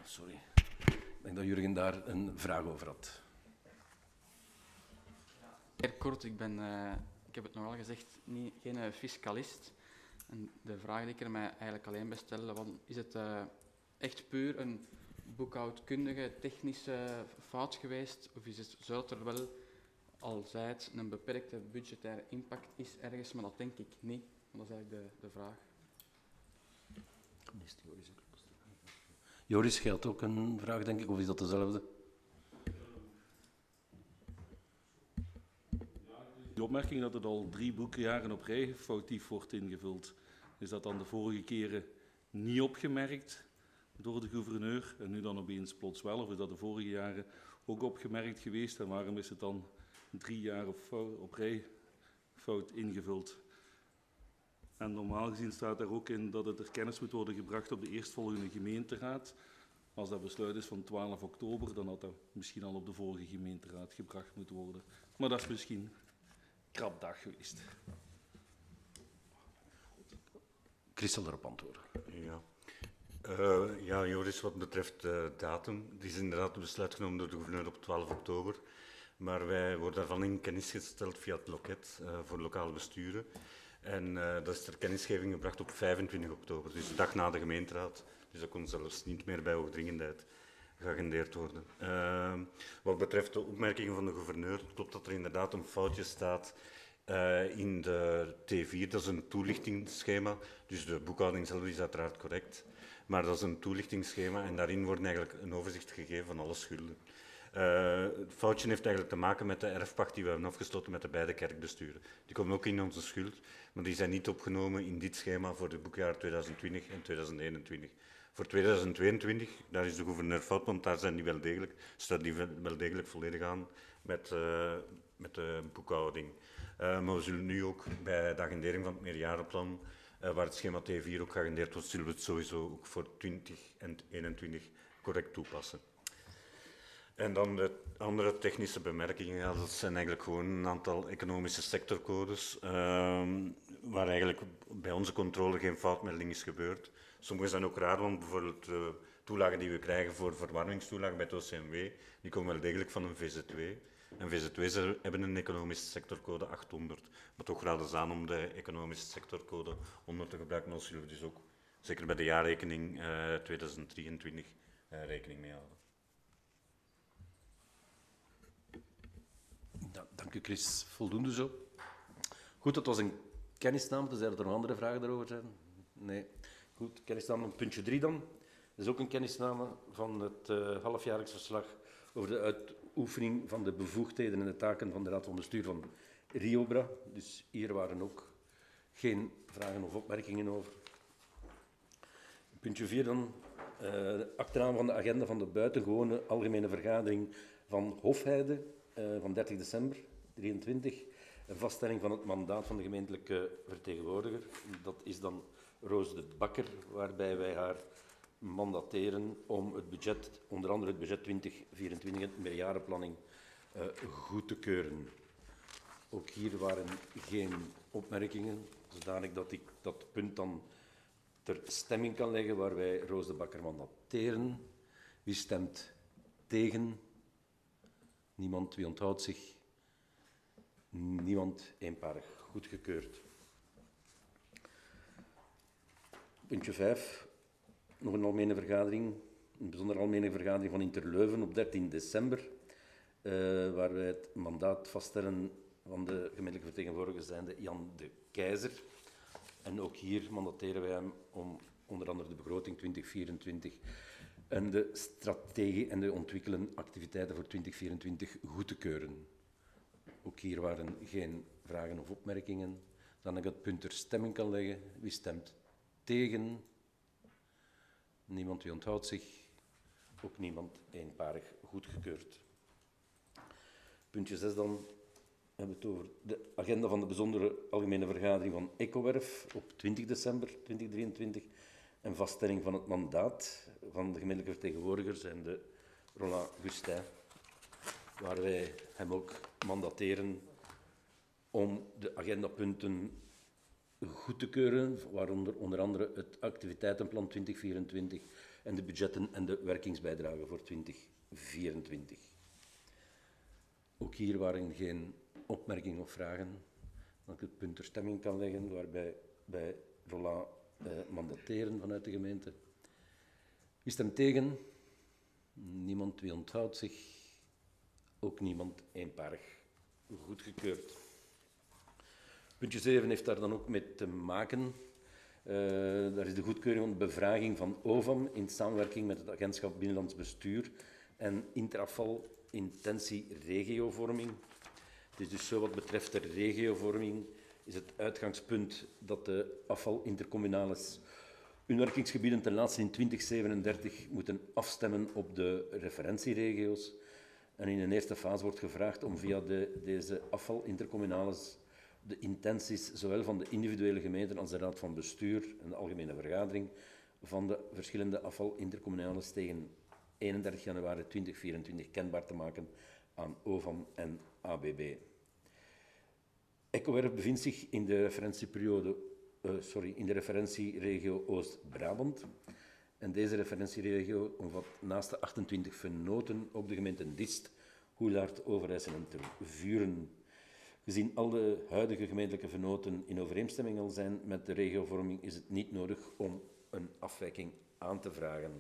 sorry. Ik denk dat Jurgen daar een vraag over had. Heel kort, ik heb het nogal gezegd, geen fiscalist. En de vraag die ik er mij eigenlijk alleen bij stelde, is het echt puur een boekhoudkundige, technische fout geweest? Of zou het er wel, al zij het, een beperkte budgettaire impact is ergens? Maar dat denk ik niet. Dat is eigenlijk de vraag. Joris, jij had ook een vraag, denk ik, of is dat dezelfde? De opmerking dat het al 3 boekjaren op rij foutief wordt ingevuld, is dat dan de vorige keren niet opgemerkt door de gouverneur en nu dan opeens plots wel? Of is dat de vorige jaren ook opgemerkt geweest en waarom is het dan 3 jaar op rij fout ingevuld? En normaal gezien staat daar ook in dat het ter kennis moet worden gebracht op de eerstvolgende gemeenteraad. Als dat besluit is van 12 oktober, dan had dat misschien al op de vorige gemeenteraad gebracht moeten worden. Maar dat is misschien krap dag geweest. Chris zal erop antwoorden. Ja. Ja, Joris, wat betreft de datum, het is inderdaad een besluit genomen door de gouverneur op 12 oktober. Maar wij worden daarvan in kennis gesteld via het loket voor lokale besturen. En dat is ter kennisgeving gebracht op 25 oktober, dus de dag na de gemeenteraad. Dus dat kon zelfs niet meer bij hoogdringendheid geagendeerd worden. Wat betreft de opmerkingen van de gouverneur, klopt dat er inderdaad een foutje staat in de T4. Dat is een toelichtingsschema, dus de boekhouding zelf is uiteraard correct. Maar dat is een toelichtingsschema en daarin wordt eigenlijk een overzicht gegeven van alle schulden. Het foutje heeft eigenlijk te maken met de erfpacht die we hebben afgesloten met de beide kerkbesturen. Die komen ook in onze schuld, maar die zijn niet opgenomen in dit schema voor de boekjaar 2020 en 2021. Voor 2022, daar is de gouverneur fout, want daar zijn die wel degelijk, staat die wel degelijk volledig aan met de boekhouding. Maar we zullen nu ook bij de agendering van het meerjarenplan, waar het schema T4 ook geagendeerd wordt, zullen we het sowieso ook voor 20 en 21 correct toepassen. En dan de andere technische bemerkingen, ja, dat zijn eigenlijk gewoon een aantal economische sectorcodes, waar eigenlijk bij onze controle geen foutmelding is gebeurd. Sommige zijn ook raar, want bijvoorbeeld de toelagen die we krijgen voor verwarmingstoelagen bij het OCMW, die komen wel degelijk van een VZW. En VZW's hebben een economische sectorcode 800, maar toch raden ze aan om de economische sectorcode 100 te gebruiken. Dan zullen we dus ook, zeker bij de jaarrekening 2023, rekening mee houden. Dank u, Chris. Voldoende zo. Goed, dat was een kennisname. Tenzij dat er nog andere vragen daarover zijn. Nee. Goed, kennisname op puntje 3 dan. Dat is ook een kennisname van het halfjaarlijks verslag over de uitoefening van de bevoegdheden en de taken van de Raad van Bestuur van RIOBRA. Dus hier waren ook geen vragen of opmerkingen over. Puntje 4 dan. Achteraan van de agenda van de buitengewone algemene vergadering van Hofheide van 30 december 2023. Een vaststelling van het mandaat van de gemeentelijke vertegenwoordiger. Dat is dan Roos de Bakker, waarbij wij haar mandateren om het budget, onder andere het budget 2024 en de meerjarenplanning goed te keuren. Ook hier waren geen opmerkingen, zodanig dat ik dat punt dan ter stemming kan leggen, waar wij Roos de Bakker mandateren. Wie stemt tegen? Niemand. Wie onthoudt zich? Niemand. Eenparig. Goedgekeurd. Puntje 5. Nog een algemene vergadering. Een bijzonder algemene vergadering van Interleuven op 13 december. Waar wij het mandaat vaststellen van de gemeentelijke vertegenwoordiger zijnde Jan de Keizer. En ook hier mandateren wij hem om onder andere de begroting 2024 en de strategie en de ontwikkelen activiteiten voor 2024 goed te keuren. Ook hier waren geen vragen of opmerkingen. Dan ik het punt ter stemming kan leggen. Wie stemt tegen? Niemand. Wie onthoudt zich? Ook niemand. Eenparig goedgekeurd. Puntje 6 dan. We hebben het over de agenda van de bijzondere algemene vergadering van Ecowerf op 20 december 2023. En vaststelling van het mandaat van de gemeentelijke vertegenwoordiger zijn de Roland Gustin, waar wij hem ook mandateren om de agendapunten goed te keuren, waaronder onder andere het activiteitenplan 2024 en de budgetten en de werkingsbijdragen voor 2024. Ook hier waren geen opmerkingen of vragen. Dat ik het punt ter stemming kan leggen, waarbij bij Roland mandateren vanuit de gemeente. Wie stemt tegen? Niemand. Wie onthoudt zich? Ook niemand. Eenparig. Goedgekeurd. Puntje 7 heeft daar dan ook mee te maken. Daar is de goedkeuring van de bevraging van OVAM in samenwerking met het Agentschap Binnenlands Bestuur en Interafval Intentie Regiovorming. Het is dus zo wat betreft de regiovorming is het uitgangspunt dat de afvalintercommunales hun werkingsgebieden ten laatste in 2037 moeten afstemmen op de referentieregio's. En in een eerste fase wordt gevraagd om via deze afvalintercommunales de intenties zowel van de individuele gemeenten als de Raad van Bestuur en de Algemene Vergadering van de verschillende afvalintercommunales tegen 31 januari 2024 kenbaar te maken aan OVAM en ABB. Ecowerf bevindt zich in de referentieregio Oost-Brabant. En deze referentieregio omvat naast de 28 venoten ook de gemeenten Dist, Hoelaert, Overijssel en Tervuren. Gezien al de huidige gemeentelijke venoten in overeenstemming al zijn met de regiovorming, is het niet nodig om een afwijking aan te vragen.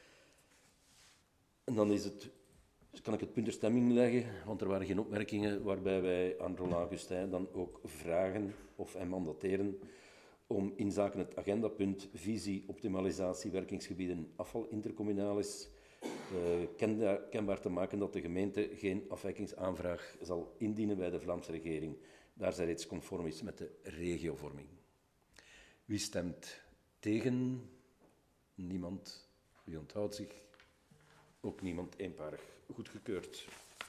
En dan kan ik het punt ter stemming leggen, want er waren geen opmerkingen, waarbij wij aan Roland Augustijn dan ook vragen of hem mandateren om inzake het agendapunt visie, optimalisatie, werkingsgebieden, afvalintercommunalis kenbaar te maken dat de gemeente geen afwijkingsaanvraag zal indienen bij de Vlaamse regering, daar zij reeds conform is met de regiovorming. Wie stemt tegen? Niemand. Wie onthoudt zich? Ook niemand. Eenparig. Goedgekeurd.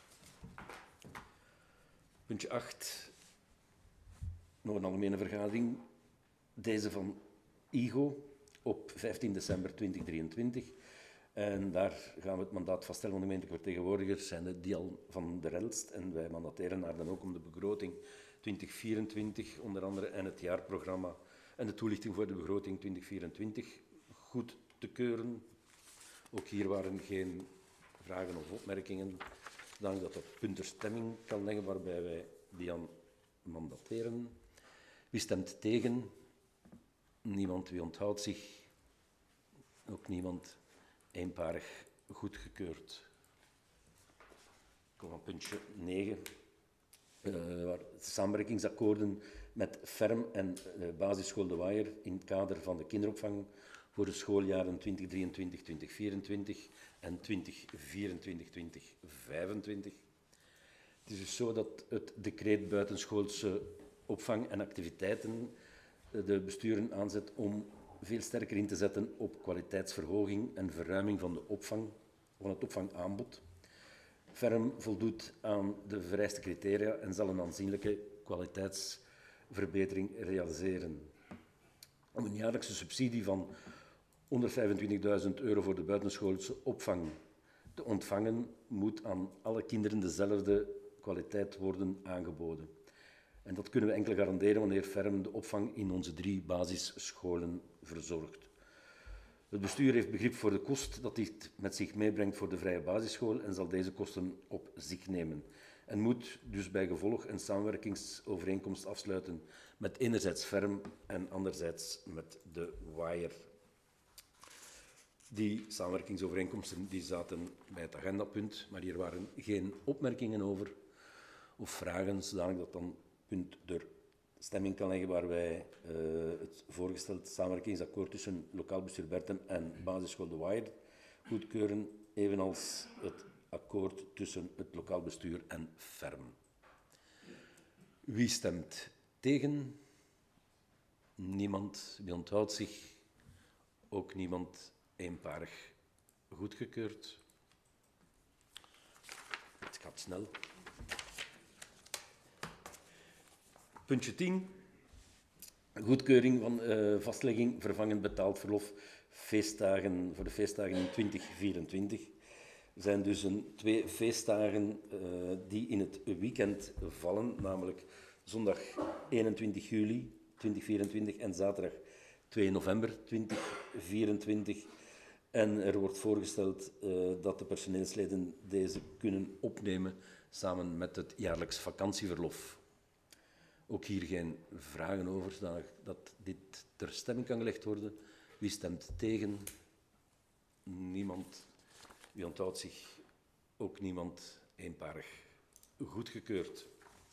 Puntje 8. Nog een algemene vergadering. Deze van IGO op 15 december 2023. En daar gaan we het mandaat vaststellen van de gemeentelijke vertegenwoordigers, zijn de Dian van der Elst. En wij mandateren haar dan ook om de begroting 2024, onder andere, en het jaarprogramma en de toelichting voor de begroting 2024 goed te keuren. Ook hier waren geen vragen of opmerkingen. Zodanig dat het punt ter stemming kan leggen, waarbij wij Dian mandateren. Wie stemt tegen? Niemand. Wie onthoudt zich? Ook niemand. Eenparig goedgekeurd. Ik kom aan puntje 9. Samenwerkingsakkoorden met Ferm en basisschool De Waaier in het kader van de kinderopvang voor de schooljaren 2023-2024 en 2024-2025. Het is dus zo dat het decreet buitenschoolse opvang en activiteiten de besturen aanzet om veel sterker in te zetten op kwaliteitsverhoging en verruiming van het opvangaanbod. Ferm voldoet aan de vereiste criteria en zal een aanzienlijke kwaliteitsverbetering realiseren. Om een jaarlijkse subsidie van €125.000 voor de buitenschoolse opvang te ontvangen, moet aan alle kinderen dezelfde kwaliteit worden aangeboden. En dat kunnen we enkel garanderen wanneer Ferm de opvang in onze 3 basisscholen verzorgt. Het bestuur heeft begrip voor de kost dat dit met zich meebrengt voor de vrije basisschool en zal deze kosten op zich nemen. En moet dus bij gevolg een samenwerkingsovereenkomst afsluiten met enerzijds Ferm en anderzijds met De Waaier. Die samenwerkingsovereenkomsten die zaten bij het agendapunt, maar hier waren geen opmerkingen over of vragen, zodanig dat dan punt ter stemming kan leggen waar wij het voorgesteld samenwerkingsakkoord tussen lokaal bestuur Bertem en basisschool De Waaier goedkeuren, evenals het akkoord tussen het lokaal bestuur en Ferm. Wie stemt tegen? Niemand. Wie onthoudt zich? Ook niemand. Eenparig goedgekeurd. Het gaat snel. Puntje 10. Goedkeuring van vastlegging vervangend betaald verlof voor de feestdagen in 2024. Er zijn dus 2 feestdagen die in het weekend vallen, namelijk zondag 21 juli 2024 en zaterdag 2 november 2024. En er wordt voorgesteld dat de personeelsleden deze kunnen opnemen samen met het jaarlijks vakantieverlof. Ook hier geen vragen over, zodat dat dit ter stemming kan gelegd worden. Wie stemt tegen? Niemand. Wie onthoudt zich? Ook niemand. Eenparig. Goedgekeurd.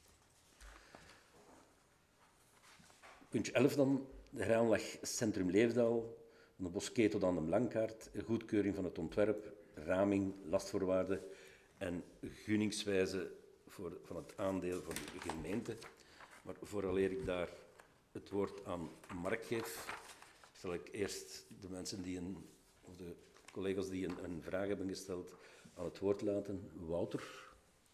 Puntje 11 dan. De heraanleg Centrum Leefdaal. Van de Boskee tot aan de Blankaart. Goedkeuring van het ontwerp, raming, lastvoorwaarden en gunningswijze van het aandeel van de gemeente. Maar vooraleer ik daar het woord aan Mark geef, zal ik eerst de mensen of de collega's die een vraag hebben gesteld aan het woord laten. Wouter?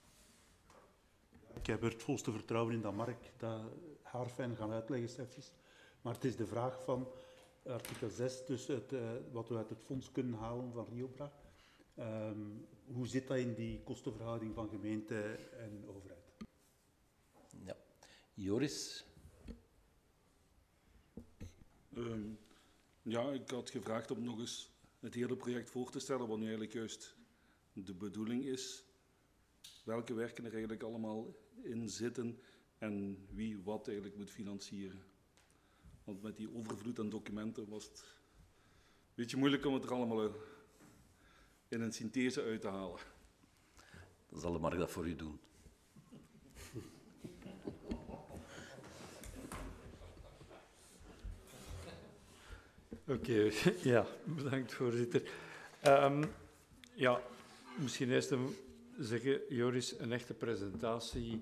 Ik heb er het volste vertrouwen in dat Mark dat haarfijn gaat uitleggen straks. Maar het is de vraag van artikel 6, dus wat we uit het fonds kunnen halen van RIOBRA. Hoe zit dat in die kostenverhouding van gemeente en overheid? Ja. Joris? Ja, ik had gevraagd om nog eens het hele project voor te stellen, wat nu eigenlijk juist de bedoeling is. Welke werken er eigenlijk allemaal in zitten en wie wat eigenlijk moet financieren. Want met die overvloed aan documenten was het een beetje moeilijk om het er allemaal in een synthese uit te halen. Dan zal de Mark dat voor u doen. Oké, ja, bedankt voorzitter. Ja, misschien eerst zeggen, Joris, een echte presentatie,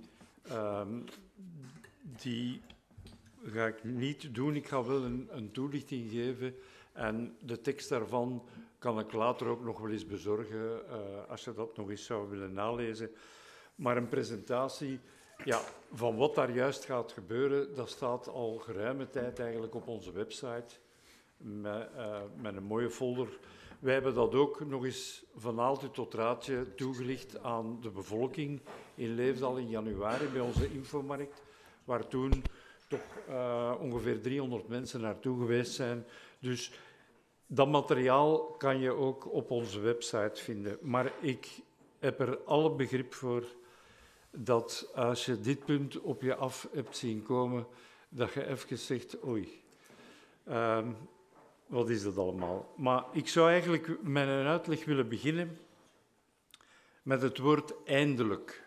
die ga ik niet doen. Ik ga wel een toelichting geven en de tekst daarvan kan ik later ook nog wel eens bezorgen, als je dat nog eens zou willen nalezen. Maar een presentatie ja, van wat daar juist gaat gebeuren, dat staat al geruime tijd eigenlijk op onze website. Met een mooie folder. Wij hebben dat ook nog eens van aaltje tot raadje toegelicht aan de bevolking in Leefdal in januari bij onze infomarkt, waar toen toch ongeveer 300 mensen naartoe geweest zijn. Dus dat materiaal kan je ook op onze website vinden. Maar ik heb er alle begrip voor dat als je dit punt op je af hebt zien komen, dat je even zegt, oei. Wat is dat allemaal? Maar ik zou eigenlijk met een uitleg willen beginnen met het woord eindelijk.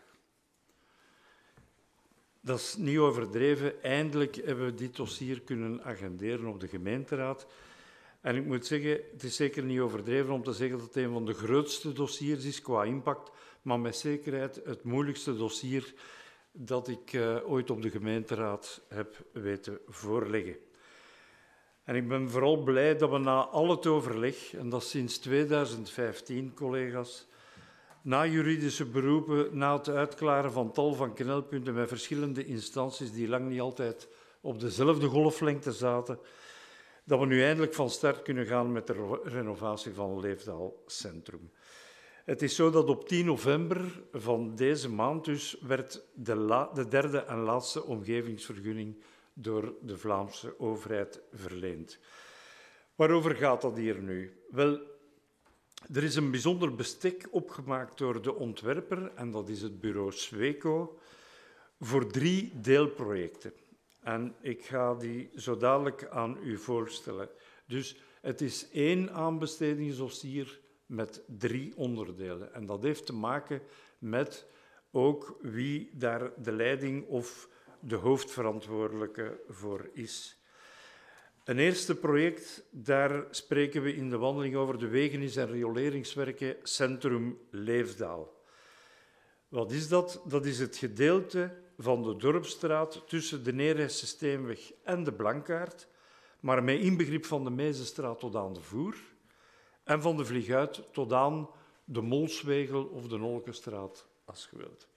Dat is niet overdreven. Eindelijk hebben we dit dossier kunnen agenderen op de gemeenteraad. En ik moet zeggen, het is zeker niet overdreven om te zeggen dat het een van de grootste dossiers is qua impact, maar met zekerheid het moeilijkste dossier dat ik ooit op de gemeenteraad heb weten voorleggen. En ik ben vooral blij dat we na al het overleg, en dat is sinds 2015, collega's, na juridische beroepen, na het uitklaren van tal van knelpunten met verschillende instanties die lang niet altijd op dezelfde golflengte zaten, dat we nu eindelijk van start kunnen gaan met de renovatie van Leefdaal Centrum. Het is zo dat op 10 november van deze maand dus werd de derde en laatste omgevingsvergunning door de Vlaamse overheid verleend. Waarover gaat dat hier nu? Wel, er is een bijzonder bestek opgemaakt door de ontwerper, en dat is het bureau Sweco, voor 3 deelprojecten. En ik ga die zo dadelijk aan u voorstellen. Dus het is 1 aanbestedingsdossier met 3 onderdelen. En dat heeft te maken met ook wie daar de leiding of de hoofdverantwoordelijke voor is. Een eerste project, daar spreken we in de wandeling over de wegenis- en rioleringswerken Centrum Leefdaal. Wat is dat? Dat is het gedeelte van de Dorpsstraat tussen de Neerijse Steenweg en de Blankaart, maar met inbegrip van de Meezenstraat tot aan de Voer en van de Vlieguit tot aan de Molswegel of de Nolkenstraat, als je wilt.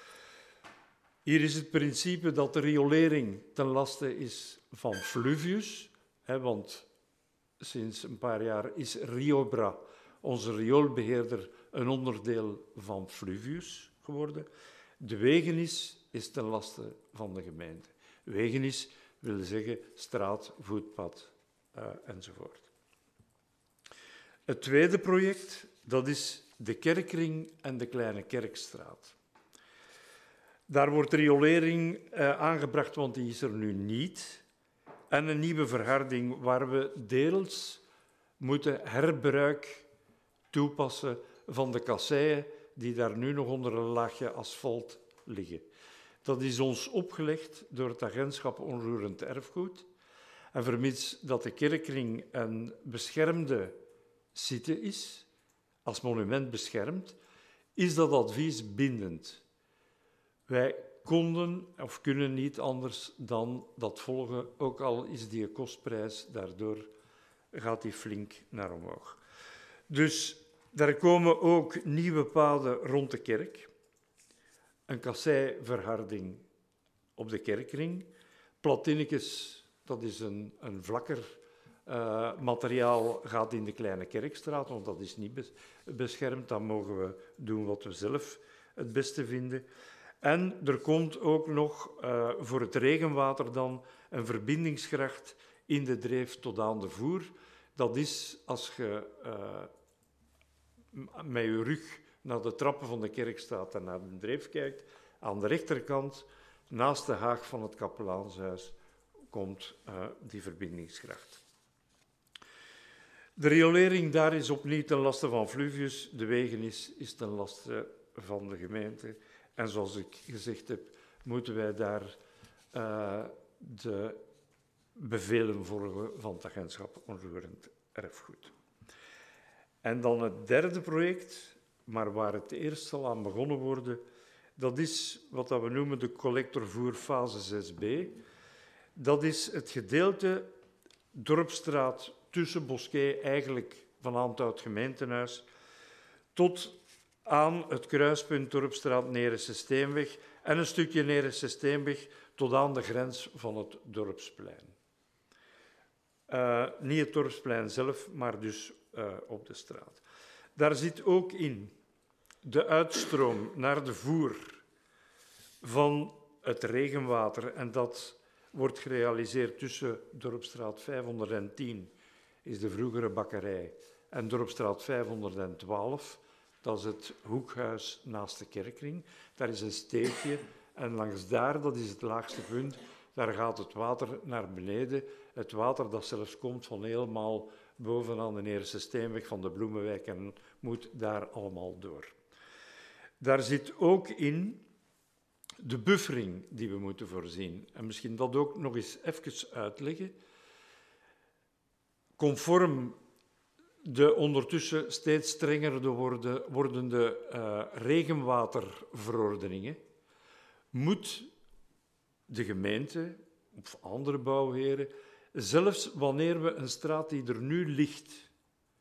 Hier is het principe dat de riolering ten laste is van Fluvius, want sinds een paar jaar is RIOBRA, onze rioolbeheerder, een onderdeel van Fluvius geworden. De wegenis is ten laste van de gemeente. Wegenis wil zeggen straat, voetpad enzovoort. Het tweede project, dat is de Kerkring en de Kleine Kerkstraat. Daar wordt riolering aangebracht, want die is er nu niet. En een nieuwe verharding waar we deels moeten herbruik toepassen van de kasseien die daar nu nog onder een laagje asfalt liggen. Dat is ons opgelegd door het agentschap Onroerend Erfgoed. En vermits dat de Kerkring een beschermde site is, als monument beschermd, is dat advies bindend. Wij konden of kunnen niet anders dan dat volgen, ook al is die kostprijs, daardoor gaat die flink naar omhoog. Dus daar komen ook nieuwe paden rond de kerk, een kasseiverharding op de Kerkring, platinnekes, dat is een vlakker materiaal, gaat in de Kleine Kerkstraat, want dat is niet beschermd, dan mogen we doen wat we zelf het beste vinden. En er komt ook nog voor het regenwater dan een verbindingsgracht in de Dreef tot aan de Voer. Dat is als je met je rug naar de trappen van de kerk staat en naar de Dreef kijkt, aan de rechterkant, naast de haag van het kapelaanshuis, komt die verbindingsgracht. De riolering daar is opnieuw ten laste van Fluvius, de wegen is ten laste van de gemeente. En zoals ik gezegd heb, moeten wij daar de bevelen volgen van het agentschap Onroerend Erfgoed. En dan het derde project, maar waar het eerst zal aan begonnen worden, dat is wat we noemen de collectorvoer fase 6b. Dat is het gedeelte Dorpsstraat tussen Bosquet, eigenlijk van het gemeentehuis, tot aan het kruispunt Dorpsstraat Nerense Steenweg en een stukje Nerense Steenweg tot aan de grens van het Dorpsplein. Niet het Dorpsplein zelf, maar dus op de straat. Daar zit ook in de uitstroom naar de voer van het regenwater en dat wordt gerealiseerd tussen Dorpsstraat 510, is de vroegere bakkerij, en Dorpsstraat 512, dat is het hoekhuis naast de Kerkring. Daar is een steegje en langs daar, dat is het laagste punt, daar gaat het water naar beneden. Het water dat zelfs komt van helemaal bovenaan de Nerense Steenweg van de Bloemenwijk en moet daar allemaal door. Daar zit ook in de buffering die we moeten voorzien. En misschien dat ook nog eens even uitleggen. Conform de ondertussen steeds strenger wordende regenwaterverordeningen moet de gemeente of andere bouwheren, zelfs wanneer we een straat die er nu ligt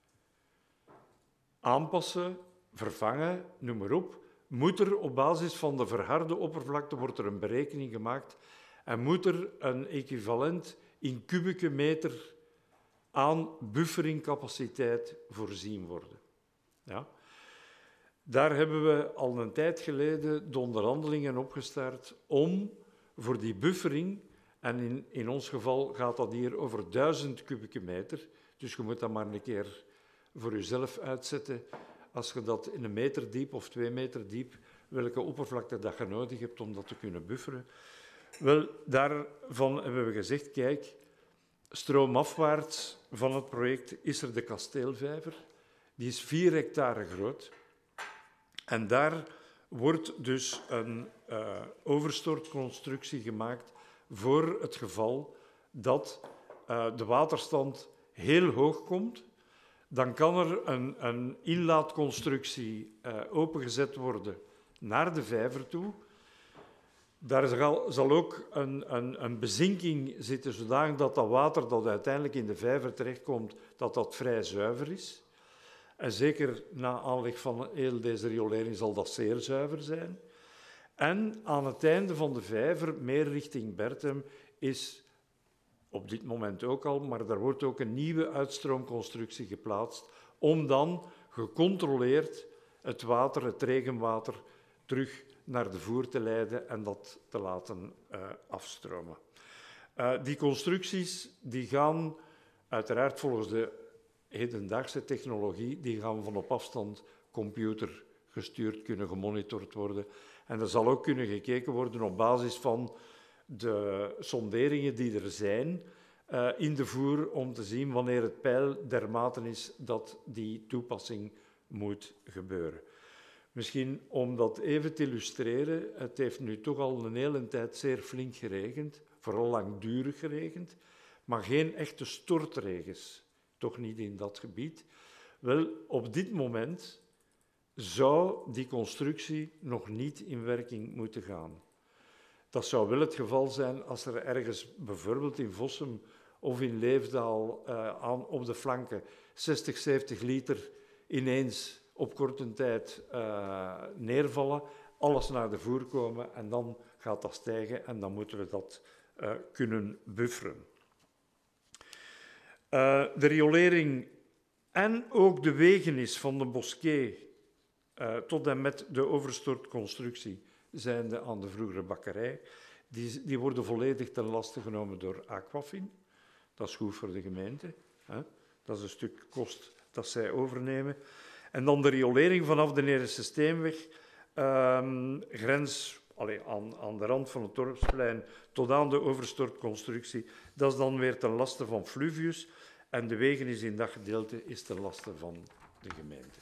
aanpassen, vervangen, noem maar op, moet er op basis van de verharde oppervlakte wordt er een berekening gemaakt en moet er een equivalent in kubieke meter aan bufferingcapaciteit voorzien worden. Ja. Daar hebben we al een tijd geleden de onderhandelingen opgestart om voor die buffering, en in ons geval gaat dat hier over 1000 kubieke meter, dus je moet dat maar een keer voor jezelf uitzetten, als je dat in 1 meter diep of 2 meter diep, welke oppervlakte dat je nodig hebt om dat te kunnen bufferen. Wel, daarvan hebben we gezegd, kijk, stroomafwaarts van het project is er de Kasteelvijver. Die is 4 hectare groot. En daar wordt dus een overstortconstructie gemaakt voor het geval dat de waterstand heel hoog komt. Dan kan er een inlaatconstructie opengezet worden naar de vijver toe. Daar zal ook een bezinking zitten, zodat dat water dat uiteindelijk in de vijver terechtkomt, dat vrij zuiver is. En zeker na aanleg van heel deze riolering zal dat zeer zuiver zijn. En aan het einde van de vijver, meer richting Berthem, is op dit moment ook al, maar daar wordt ook een nieuwe uitstroomconstructie geplaatst, om dan gecontroleerd het water, het regenwater, terug naar de voer te leiden en dat te laten afstromen. Die constructies die gaan uiteraard volgens de hedendaagse technologie, die gaan van op afstand computergestuurd kunnen gemonitord worden. En er zal ook kunnen gekeken worden op basis van de sonderingen die er zijn in de voer, om te zien wanneer het peil dermate is dat die toepassing moet gebeuren. Misschien om dat even te illustreren, het heeft nu toch al een hele tijd zeer flink geregend, vooral langdurig geregend, maar geen echte stortregens, toch niet in dat gebied. Wel, op dit moment zou die constructie nog niet in werking moeten gaan. Dat zou wel het geval zijn als er ergens, bijvoorbeeld in Vossum of in Leefdaal, op de flanken 60, 70 liter ineens op korte tijd neervallen, alles naar de voer komen en dan gaat dat stijgen en dan moeten we dat kunnen bufferen. De riolering en ook de wegenis van de Bosquet tot en met de overstortconstructie zijnde aan de vroegere bakkerij, die worden volledig ten laste genomen door Aquafin. Dat is goed voor de gemeente. Hè? Dat is een stuk kost dat zij overnemen. En dan de riolering vanaf de Nerense Steenweg, grens aan de rand van het dorpsplein tot aan de overstortconstructie. Dat is dan weer ten laste van Fluvius. En de wegenis in dat gedeelte is ten laste van de gemeente.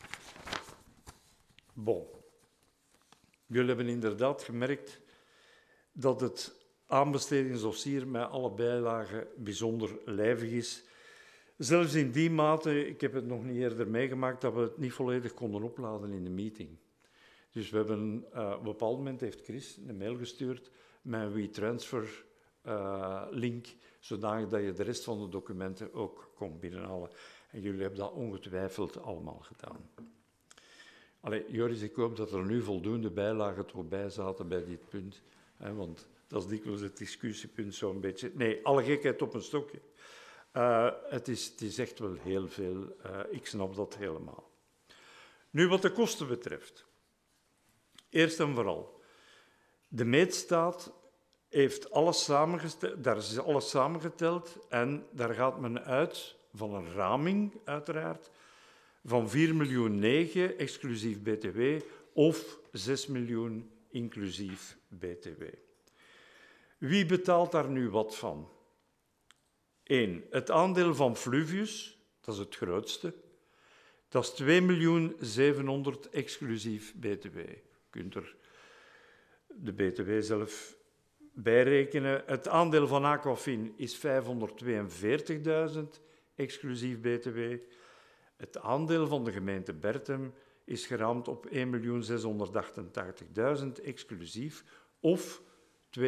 Bon. Jullie hebben inderdaad gemerkt dat het aanbestedingsdossier met alle bijlagen bijzonder lijvig is. Zelfs in die mate, ik heb het nog niet eerder meegemaakt, dat we het niet volledig konden opladen in de meeting. Dus we hebben, op een bepaald moment heeft Chris een mail gestuurd met een WeTransfer link, zodanig dat je de rest van de documenten ook kon binnenhalen. En jullie hebben dat ongetwijfeld allemaal gedaan. Allee, Joris, ik hoop dat er nu voldoende bijlagen toch bij zaten bij dit punt. Hè, want dat is dikwijls het discussiepunt zo'n beetje. Nee, alle gekheid op een stokje. Het is echt wel heel veel. Ik snap dat helemaal. Nu, wat de kosten betreft. Eerst en vooral. De meetstaat heeft alles samengesteld, daar is alles samengeteld en daar gaat men uit van een raming, uiteraard, van 4,9 miljoen exclusief BTW of 6 miljoen inclusief BTW. Wie betaalt daar nu wat van? 1. Het aandeel van Fluvius, dat is het grootste, dat is 2.700.000 exclusief BTW. Je kunt er de BTW zelf bijrekenen. Het aandeel van Aquafin is 542.000 exclusief BTW. Het aandeel van de gemeente Berchem is geraamd op 1.688.000 exclusief of 2.043.000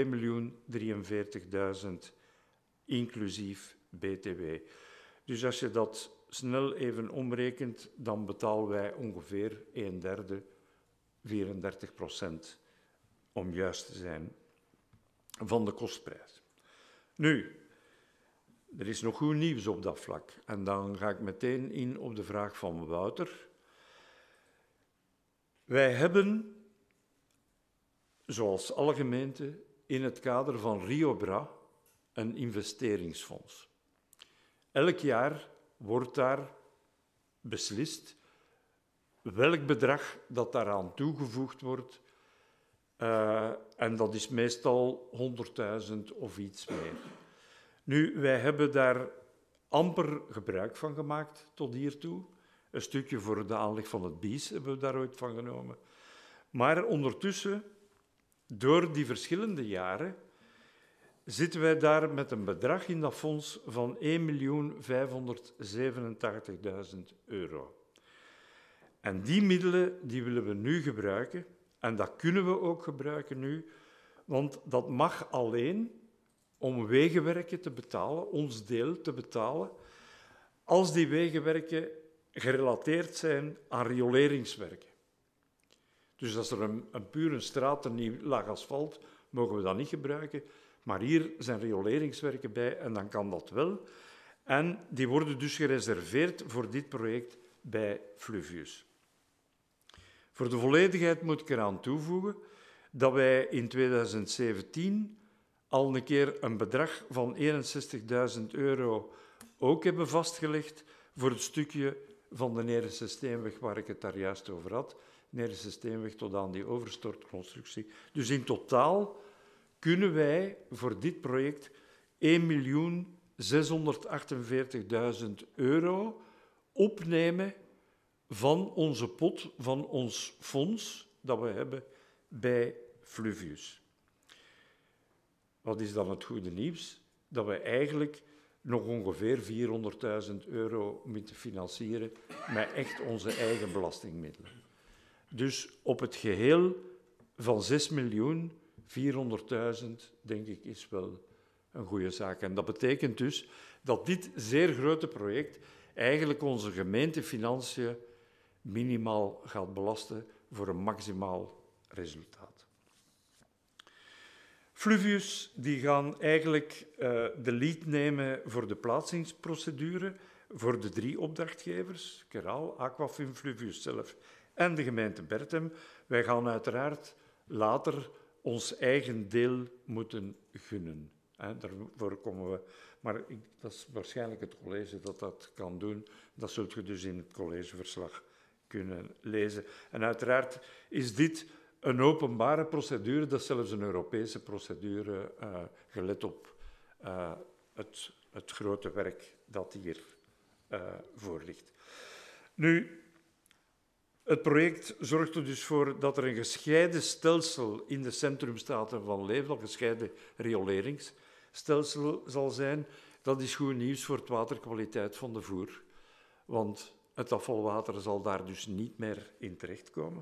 inclusief BTW. Dus als je dat snel even omrekent, dan betalen wij ongeveer 1/3, 34%, om juist te zijn, van de kostprijs. Nu, er is nog goed nieuws op dat vlak. En dan ga ik meteen in op de vraag van Wouter. Wij hebben, zoals alle gemeenten, in het kader van RIOBRA een investeringsfonds. Elk jaar wordt daar beslist welk bedrag dat daaraan toegevoegd wordt. En dat is meestal 100.000 of iets meer. Nu, wij hebben daar amper gebruik van gemaakt tot hiertoe. Een stukje voor de aanleg van het BIES hebben we daar ooit van genomen. Maar ondertussen, door die verschillende jaren, zitten wij daar met een bedrag in dat fonds van 1.587.000 euro. En die middelen die willen we nu gebruiken, en dat kunnen we ook gebruiken nu, want dat mag alleen om wegenwerken te betalen, ons deel te betalen, als die wegenwerken gerelateerd zijn aan rioleringswerken. Dus als er een pure straat, een nieuw laag asfalt, mogen we dat niet gebruiken. Maar hier zijn rioleringswerken bij en dan kan dat wel. En die worden dus gereserveerd voor dit project bij Fluvius. Voor de volledigheid moet ik eraan toevoegen dat wij in 2017 al een keer een bedrag van 61.000 euro ook hebben vastgelegd voor het stukje van de Nerense Steenweg waar ik het daar juist over had. Nerense Steenweg tot aan die overstortconstructie. Dus in totaal kunnen wij voor dit project 1.648.000 euro opnemen van onze pot, van ons fonds dat we hebben bij Fluvius. Wat is dan het goede nieuws? Dat we eigenlijk nog ongeveer 400.000 euro moeten financieren met echt onze eigen belastingmiddelen. Dus op het geheel van 6.400.000, denk ik, is wel een goede zaak. En dat betekent dus dat dit zeer grote project eigenlijk onze gemeentefinanciën minimaal gaat belasten voor een maximaal resultaat. Fluvius die gaan eigenlijk de lead nemen voor de plaatsingsprocedure voor de 3 opdrachtgevers, ik herhaal, Aquafin, Fluvius zelf en de gemeente Berchem. Wij gaan uiteraard later ons eigen deel moeten gunnen. Daarvoor komen we, maar dat is waarschijnlijk het college dat dat kan doen. Dat zult je dus in het collegeverslag kunnen lezen. En uiteraard is dit een openbare procedure, dat is zelfs een Europese procedure, gelet op het grote werk dat hier voor ligt. Nu, het project zorgt er dus voor dat er een gescheiden stelsel in de centrumstraten van Leefdal, een gescheiden rioleringsstelsel zal zijn. Dat is goed nieuws voor de waterkwaliteit van de Voer, want het afvalwater zal daar dus niet meer in terechtkomen.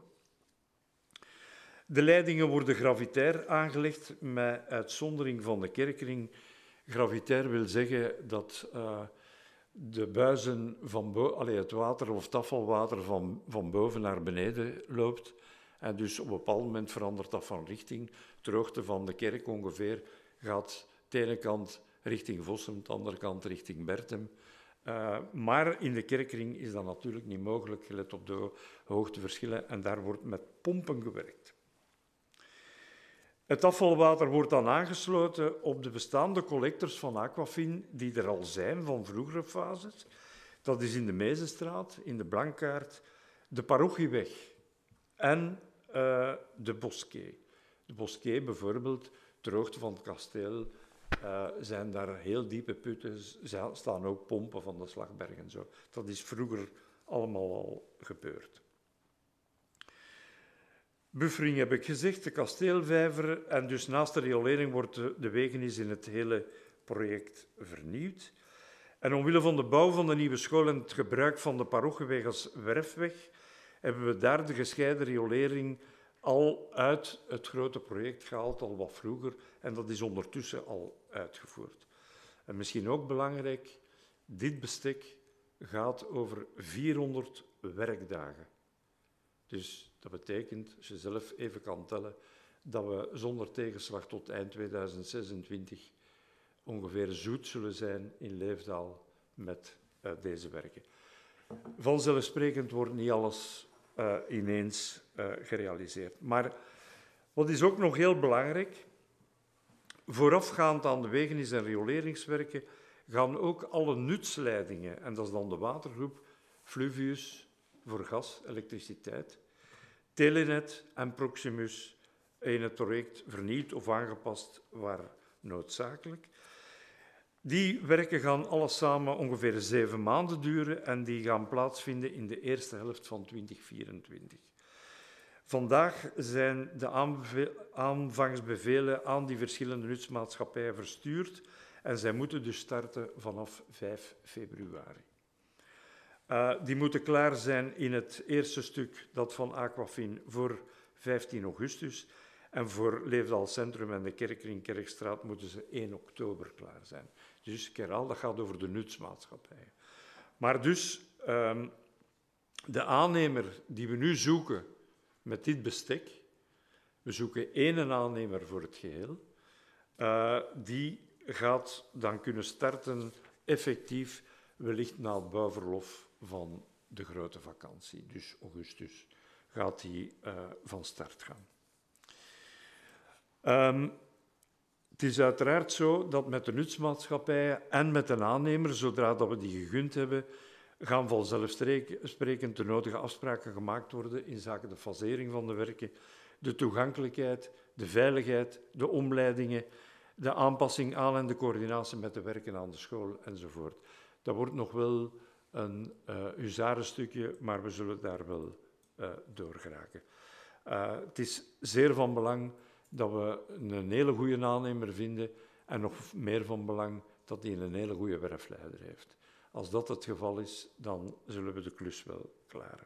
De leidingen worden gravitair aangelegd, met uitzondering van de kerkring. Gravitair wil zeggen dat de buizen het water of het afvalwater van boven naar beneden loopt. En dus op een bepaald moment verandert dat van richting. Ter hoogte van de kerk ongeveer gaat de ene kant richting Vossum, de andere kant richting Berchem. Maar in de kerkring is dat natuurlijk niet mogelijk, gelet op de hoogteverschillen. En daar wordt met pompen gewerkt. Het afvalwater wordt dan aangesloten op de bestaande collectors van Aquafin, die er al zijn van vroegere fases. Dat is in de Mezenstraat, in de Blankaart, de Parochieweg en de Bosquet. De Bosquet bijvoorbeeld, ter hoogte van het kasteel, zijn daar heel diepe putten, staan ook pompen van de Slagberg en zo. Dat is vroeger allemaal al gebeurd. Buffering heb ik gezegd, de kasteelvijver, en dus naast de riolering wordt de wegenis in het hele project vernieuwd. En omwille van de bouw van de nieuwe school en het gebruik van de parochieweg als werfweg, hebben we daar de gescheiden riolering al uit het grote project gehaald, al wat vroeger, en dat is ondertussen al uitgevoerd. En misschien ook belangrijk, dit bestek gaat over 400 werkdagen. Dus dat betekent, als je zelf even kan tellen, dat we zonder tegenslag tot eind 2026 ongeveer zoet zullen zijn in Leefdal met deze werken. Vanzelfsprekend wordt niet alles ineens gerealiseerd. Maar wat is ook nog heel belangrijk, voorafgaand aan de wegenis- en rioleringswerken gaan ook alle nutsleidingen, en dat is dan de watergroep Fluvius voor gas, elektriciteit, Telenet en Proximus in het project vernieuwd of aangepast waar noodzakelijk. Die werken gaan alles samen ongeveer 7 maanden duren en die gaan plaatsvinden in de eerste helft van 2024. Vandaag zijn de aanvangsbevelen aan die verschillende nutsmaatschappijen verstuurd en zij moeten dus starten vanaf 5 februari. Die moeten klaar zijn in het eerste stuk, dat van Aquafin, voor 15 augustus. En voor Leefdal Centrum en de Kerkring-Kerkstraat moeten ze 1 oktober klaar zijn. Dus ik herhaal, dat gaat over de nutsmaatschappijen. Maar dus, de aannemer die we nu zoeken met dit bestek, we zoeken 1 aannemer voor het geheel, die gaat dan kunnen starten effectief wellicht na het bouwverlof van de grote vakantie. Dus augustus gaat die van start gaan. Het is uiteraard zo dat met de nutsmaatschappijen en met een aannemer, zodra dat we die gegund hebben, gaan vanzelfsprekend de nodige afspraken gemaakt worden inzake de fasering van de werken, de toegankelijkheid, de veiligheid, de omleidingen, de aanpassing aan en de coördinatie met de werken aan de school enzovoort. Dat wordt nog wel een huzarenstukje, maar we zullen daar wel door geraken. Het is zeer van belang dat we een hele goede aannemer vinden en nog meer van belang dat hij een hele goede werfleider heeft. Als dat het geval is, dan zullen we de klus wel klaren.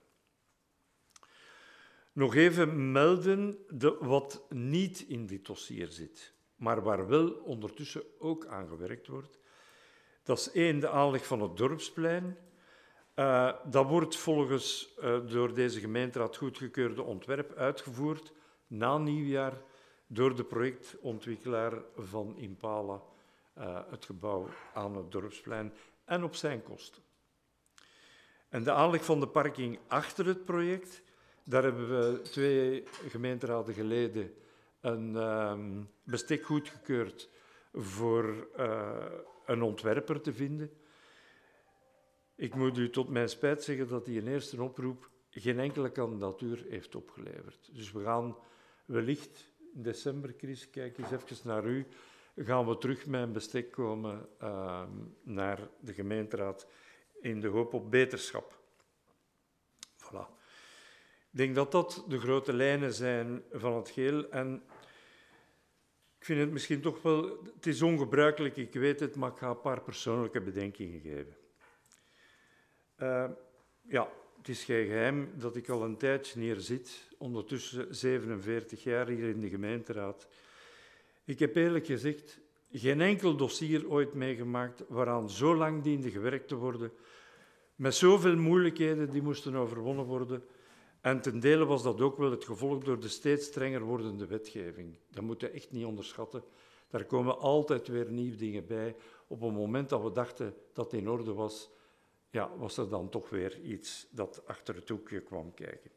Nog even melden wat niet in dit dossier zit, maar waar wel ondertussen ook aan gewerkt wordt. Dat is 1, de aanleg van het dorpsplein. Dat wordt volgens door deze gemeenteraad goedgekeurde ontwerp uitgevoerd na nieuwjaar door de projectontwikkelaar van Impala, het gebouw aan het dorpsplein, en op zijn kosten. En de aanleg van de parking achter het project, daar hebben we 2 gemeenteraden geleden een bestek goedgekeurd voor een ontwerper te vinden. Ik moet u tot mijn spijt zeggen dat die in eerste oproep geen enkele kandidatuur heeft opgeleverd. Dus we gaan wellicht in december, Chris, kijk eens even naar u, gaan we terug met een bestek komen naar de gemeenteraad in de hoop op beterschap. Voilà. Ik denk dat dat de grote lijnen zijn van het geheel. En ik vind het misschien toch wel... Het is ongebruikelijk, ik weet het, maar ik ga een paar persoonlijke bedenkingen geven. Ja, het is geen geheim dat ik al een tijdje hier zit, ondertussen 47 jaar hier in de gemeenteraad. Ik heb eerlijk gezegd geen enkel dossier ooit meegemaakt waaraan zo lang diende gewerkt te worden, met zoveel moeilijkheden die moesten overwonnen worden. En ten dele was dat ook wel het gevolg door de steeds strenger wordende wetgeving. Dat moet je echt niet onderschatten. Daar komen altijd weer nieuwe dingen bij. Op het moment dat we dachten dat het in orde was, ja, was er dan toch weer iets dat achter het hoekje kwam kijken.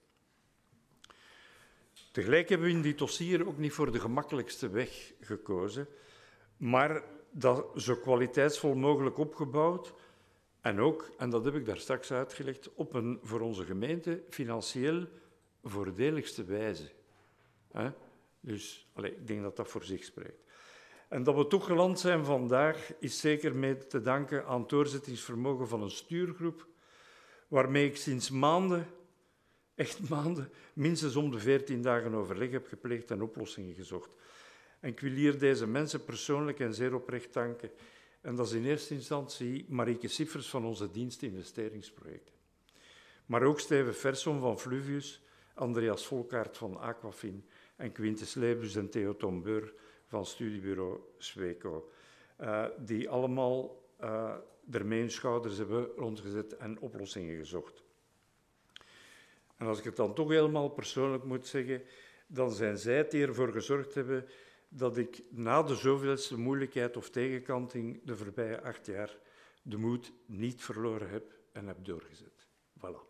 Tegelijk hebben we in dit dossier ook niet voor de gemakkelijkste weg gekozen, maar dat zo kwaliteitsvol mogelijk opgebouwd en ook, en dat heb ik daar straks uitgelegd, op een voor onze gemeente financieel voordeligste wijze. Dus ik denk dat dat voor zich spreekt. En dat we toch geland zijn vandaag is zeker mee te danken aan het doorzettingsvermogen van een stuurgroep, waarmee ik sinds maanden, echt maanden, minstens om de 14 dagen overleg heb gepleegd en oplossingen gezocht. En ik wil hier deze mensen persoonlijk en zeer oprecht danken. En dat is in eerste instantie Marieke Siffers van onze dienst investeringsprojecten. Maar ook Steven Ferson van Fluvius, Andreas Volkaert van Aquafin en Quintus Lebus en Theo Tombeur van studiebureau Sweco, die allemaal ermee hun schouders hebben rondgezet en oplossingen gezocht. En als ik het dan toch helemaal persoonlijk moet zeggen, dan zijn zij het die ervoor gezorgd hebben dat ik na de zoveelste moeilijkheid of tegenkanting de voorbije 8 jaar de moed niet verloren heb en heb doorgezet. Voilà.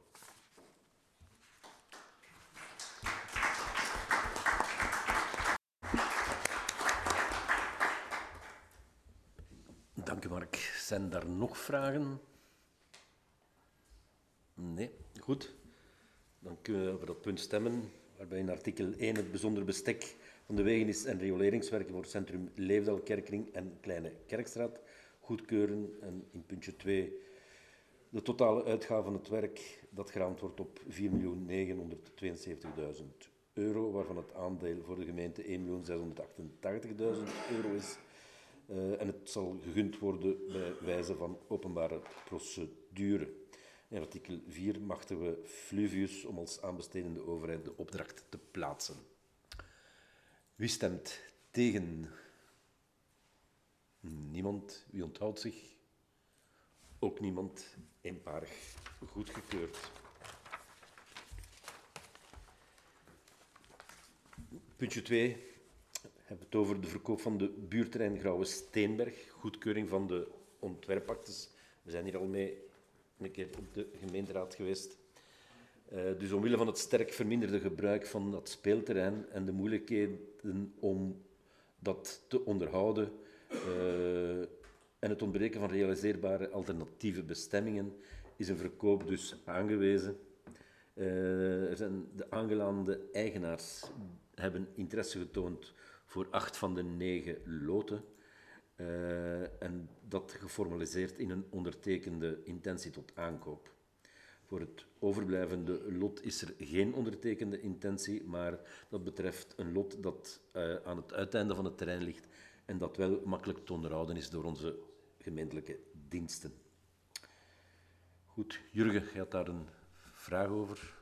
Dank u, Mark. Zijn er nog vragen? Nee, goed. Dan kunnen we over dat punt stemmen, waarbij in artikel 1 het bijzonder bestek van de wegenis- en rioleringswerken voor het centrum Leefdal, Kerkring en Kleine Kerkstraat goedkeuren. En in puntje 2 de totale uitgave van het werk, dat geraamd wordt op €4.972.000, waarvan het aandeel voor de gemeente €1.688.000 is. En het zal gegund worden bij wijze van openbare procedure. In artikel 4 machtigen we Fluvius om als aanbestedende overheid de opdracht te plaatsen. Wie stemt tegen? Niemand. Wie onthoudt zich? Ook niemand. Eenparig goedgekeurd. Puntje 2. We hebben het over de verkoop van de buurterrein Grauwe Steenberg. Goedkeuring van de ontwerpactes. We zijn hier al mee een keer op de gemeenteraad geweest. Dus omwille van het sterk verminderde gebruik van dat speelterrein en de moeilijkheden om dat te onderhouden en het ontbreken van realiseerbare alternatieve bestemmingen, is een verkoop dus aangewezen. Er zijn de aangelaande eigenaars hebben interesse getoond voor 8 van de 9 loten. En dat geformaliseerd in een ondertekende intentie tot aankoop. Voor het overblijvende lot is er geen ondertekende intentie, maar dat betreft een lot dat aan het uiteinde van het terrein ligt en dat wel makkelijk te onderhouden is door onze gemeentelijke diensten. Goed, Jurgen, je had daar een vraag over.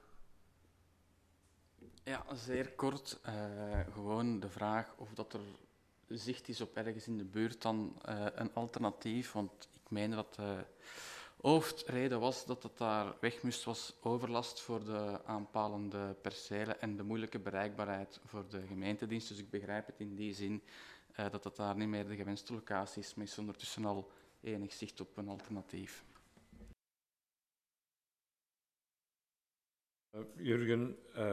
Ja, zeer kort. Gewoon de vraag of dat er zicht is op ergens in de buurt dan een alternatief. Want ik meen dat de hoofdreden was dat het daar weg moest, was overlast voor de aanpalende percelen en de moeilijke bereikbaarheid voor de gemeentedienst. Dus ik begrijp het in die zin dat het daar niet meer de gewenste locatie is, maar is ondertussen al enig zicht op een alternatief. Jurgen,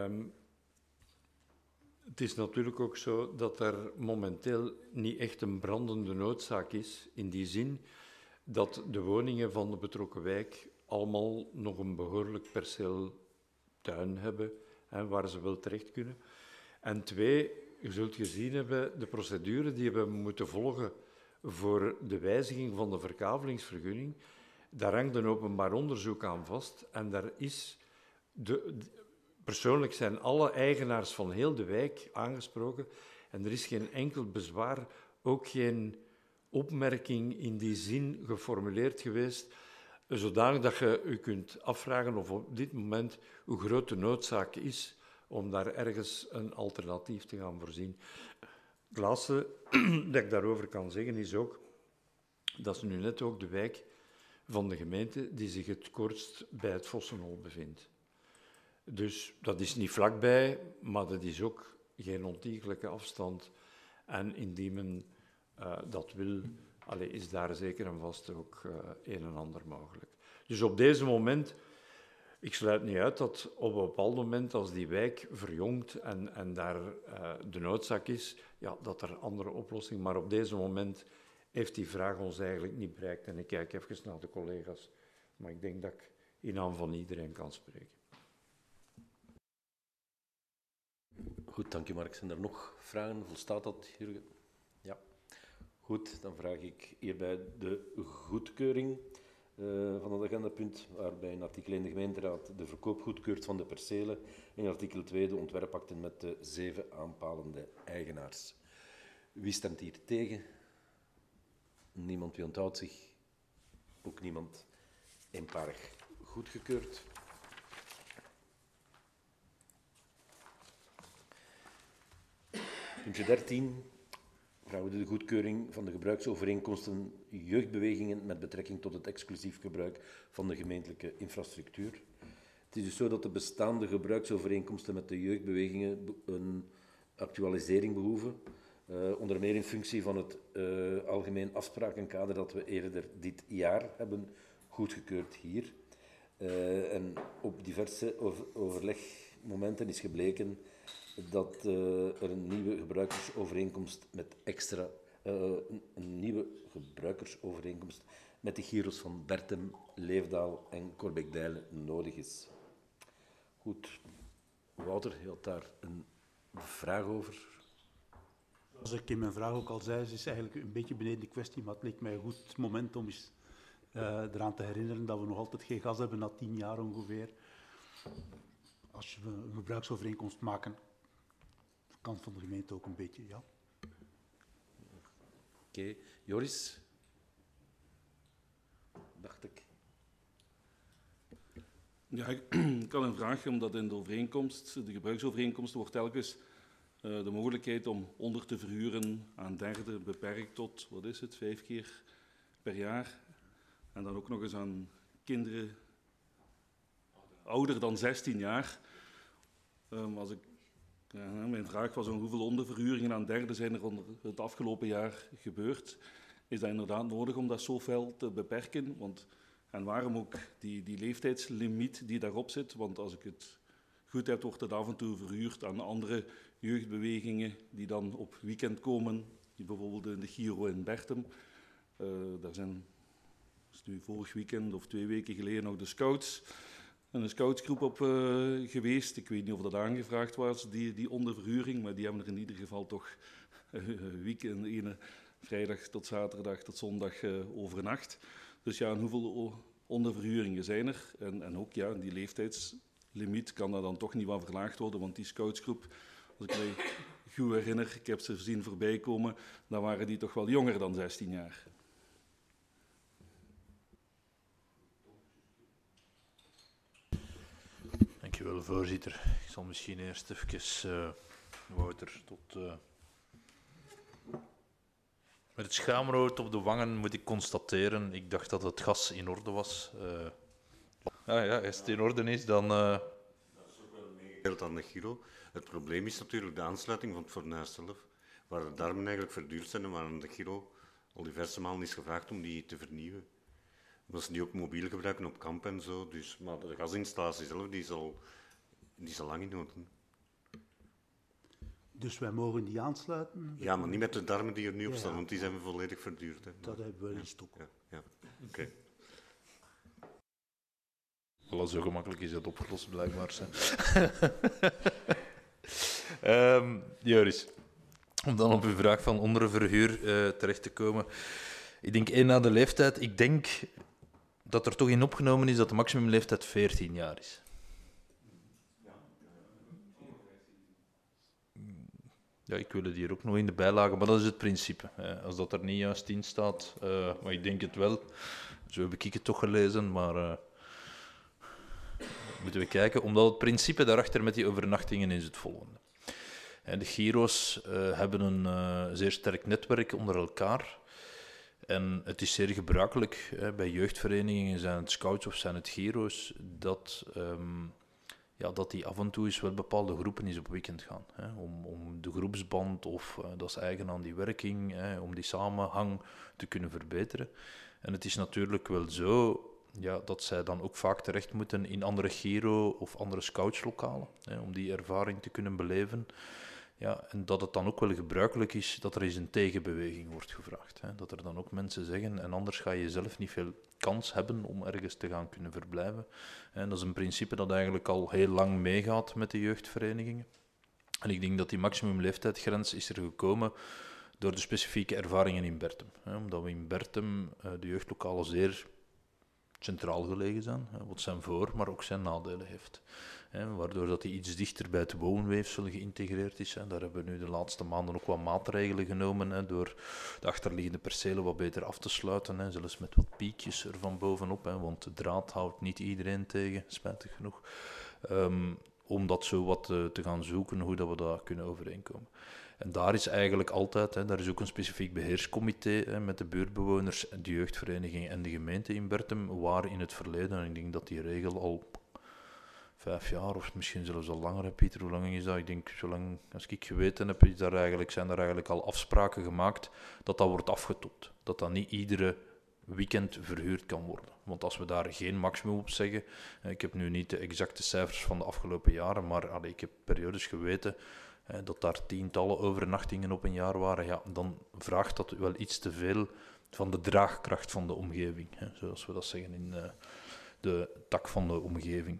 het is natuurlijk ook zo dat er momenteel niet echt een brandende noodzaak is, in die zin dat de woningen van de betrokken wijk allemaal nog een behoorlijk perceel tuin hebben, waar ze wel terecht kunnen. En 2, je zult gezien hebben, de procedure die we moeten volgen voor de wijziging van de verkavelingsvergunning, daar hangt een openbaar onderzoek aan vast en daar is... Persoonlijk zijn alle eigenaars van heel de wijk aangesproken en er is geen enkel bezwaar, ook geen opmerking in die zin geformuleerd geweest, zodanig dat je u kunt afvragen of op dit moment hoe groot de noodzaak is om daar ergens een alternatief te gaan voorzien. Het laatste dat ik daarover kan zeggen is ook dat is nu net ook de wijk van de gemeente die zich het kortst bij het Vossenhol bevindt. Dus dat is niet vlakbij, maar dat is ook geen ontiegelijke afstand. En indien men dat wil, is daar zeker en vast ook een en ander mogelijk. Dus op deze moment, ik sluit niet uit dat op een bepaald moment, als die wijk verjongt en daar de noodzaak is, ja, dat er andere oplossingen. Maar op deze moment heeft die vraag ons eigenlijk niet bereikt. En ik kijk even naar de collega's, maar ik denk dat ik in naam van iedereen kan spreken. Goed, dank u Mark. Zijn er nog vragen? Volstaat dat, Jurgen? Ja. Goed, dan vraag ik hierbij de goedkeuring van het agendapunt, waarbij in artikel 1 de gemeenteraad de verkoop goedkeurt van de percelen, in artikel 2 de ontwerpakten met de 7 aanpalende eigenaars. Wie stemt hier tegen? Niemand. Wie onthoudt zich? Ook niemand. Eenparig goedgekeurd. Puntje 13 vragen we de goedkeuring van de gebruiksovereenkomsten jeugdbewegingen met betrekking tot het exclusief gebruik van de gemeentelijke infrastructuur. Het is dus zo dat de bestaande gebruiksovereenkomsten met de jeugdbewegingen een actualisering behoeven, onder meer in functie van het algemeen afsprakenkader dat we eerder dit jaar hebben goedgekeurd hier. En op diverse overlegmomenten is gebleken dat er een nieuwe gebruikersovereenkomst met een nieuwe gebruikersovereenkomst met de gyros van Bertem, Leefdaal en Corbeek-Dijlen nodig is. Goed, Wouter, je had daar een vraag over. Zoals ik in mijn vraag ook al zei, het is eigenlijk een beetje beneden de kwestie, maar het leek mij een goed moment om eens eraan te herinneren dat we nog altijd geen gas hebben na 10 jaar ongeveer. Als we een gebruiksovereenkomst maken, kant van de gemeente ook een beetje, ja. Oké. Joris? Dacht ik. Ja, ik had een vraag, omdat in de overeenkomst, de gebruiksovereenkomst, wordt telkens de mogelijkheid om onder te verhuren aan derden beperkt tot, 5 keer per jaar. En dan ook nog eens aan kinderen ouder dan 16 jaar. Mijn vraag was hoeveel onderverhuringen aan derden zijn er onder het afgelopen jaar gebeurd. Is dat inderdaad nodig om dat zo fel te beperken? En waarom ook die leeftijdslimiet die daarop zit? Want als ik het goed heb, wordt het af en toe verhuurd aan andere jeugdbewegingen die dan op weekend komen. Bijvoorbeeld de Giro in Bertem. Daar zijn is nu vorig weekend of 2 weken geleden nog de scouts en een scoutsgroep op geweest. Ik weet niet of dat aangevraagd was, die onderverhuring, maar die hebben er in ieder geval toch weekend, de ene vrijdag tot zaterdag tot zondag overnacht. Dus ja, en hoeveel onderverhuringen zijn er? En ook ja, die leeftijdslimiet kan daar dan toch niet wat verlaagd worden, want die scoutsgroep, als ik mij goed herinner, ik heb ze zien voorbij komen, dan waren die toch wel jonger dan 16 jaar. Dankjewel, voorzitter. Ik zal misschien eerst even, Wouter, met het schaamrood op de wangen moet ik constateren, ik dacht dat het gas in orde was. Ja, als het in orde is, dan... Dat is ook wel meegedeeld aan de Giro. Het probleem is natuurlijk de aansluiting van het fornuis zelf, waar de darmen eigenlijk verduurd zijn en waar aan de Giro al diverse malen is gevraagd om die te vernieuwen. Omdat ze die ook mobiel gebruiken op kamp en zo. Dus, maar de gasinstallatie zelf die is al lang in orde. Dus wij mogen die aansluiten? Ja, maar niet met de darmen die er nu op staan, Ja. want die zijn volledig verduurd. Hè. Dat hebben we wel in stok. Ja. Oké. Voilà, zo gemakkelijk is dat opgelost, blijkbaar. Joris, om dan op uw vraag van onderverhuur terecht te komen. Ik denk één na de leeftijd. Ik denk dat er toch in opgenomen is dat de maximumleeftijd 14 jaar is. Ja, ik wil het hier ook nog in de bijlage, maar dat is het principe. Als dat er niet juist in staat, maar ik denk het wel. Zo heb ik het toch gelezen, maar moeten we kijken. Omdat het principe daarachter met die overnachtingen is het volgende. De Giro's hebben een zeer sterk netwerk onder elkaar. En het is zeer gebruikelijk, bij jeugdverenigingen, zijn het scouts of zijn het Giro's, dat die af en toe eens wel bepaalde groepen eens op weekend gaan. Om de groepsband of dat is eigen aan die werking, om die samenhang te kunnen verbeteren. En het is natuurlijk wel zo dat zij dan ook vaak terecht moeten in andere Giro of andere scoutslokalen, om die ervaring te kunnen beleven. Ja, en dat het dan ook wel gebruikelijk is dat er eens een tegenbeweging wordt gevraagd. Dat er dan ook mensen zeggen, en anders ga je zelf niet veel kans hebben om ergens te gaan kunnen verblijven. En dat is een principe dat eigenlijk al heel lang meegaat met de jeugdverenigingen. En ik denk dat die maximumleeftijdsgrens is er gekomen door de specifieke ervaringen in Bertum. Omdat we in Bertum de jeugdlokalen zeer centraal gelegen zijn, wat zijn voor, maar ook zijn nadelen heeft. Waardoor dat die iets dichter bij het woonweefsel geïntegreerd is. Daar hebben we nu de laatste maanden ook wat maatregelen genomen, door de achterliggende percelen wat beter af te sluiten, zelfs met wat piekjes er van bovenop, want de draad houdt niet iedereen tegen, spijtig genoeg. Om dat zo wat te gaan zoeken, hoe dat we daar kunnen overeenkomen. En daar is eigenlijk altijd, daar is ook een specifiek beheerscomité met de buurtbewoners, de jeugdvereniging en de gemeente in Bertum, waar in het verleden, en ik denk dat die regel al 5 jaar of misschien zelfs al langer, Pieter, hoe lang is dat? Ik denk, zolang als ik geweten heb, zijn er eigenlijk al afspraken gemaakt dat wordt afgetopt. Dat dat niet iedere weekend verhuurd kan worden. Want als we daar geen maximum op zeggen, ik heb nu niet de exacte cijfers van de afgelopen jaren, maar ik heb periodes geweten dat daar tientallen overnachtingen op een jaar waren, dan vraagt dat wel iets te veel van de draagkracht van de omgeving, zoals we dat zeggen in de tak van de omgeving.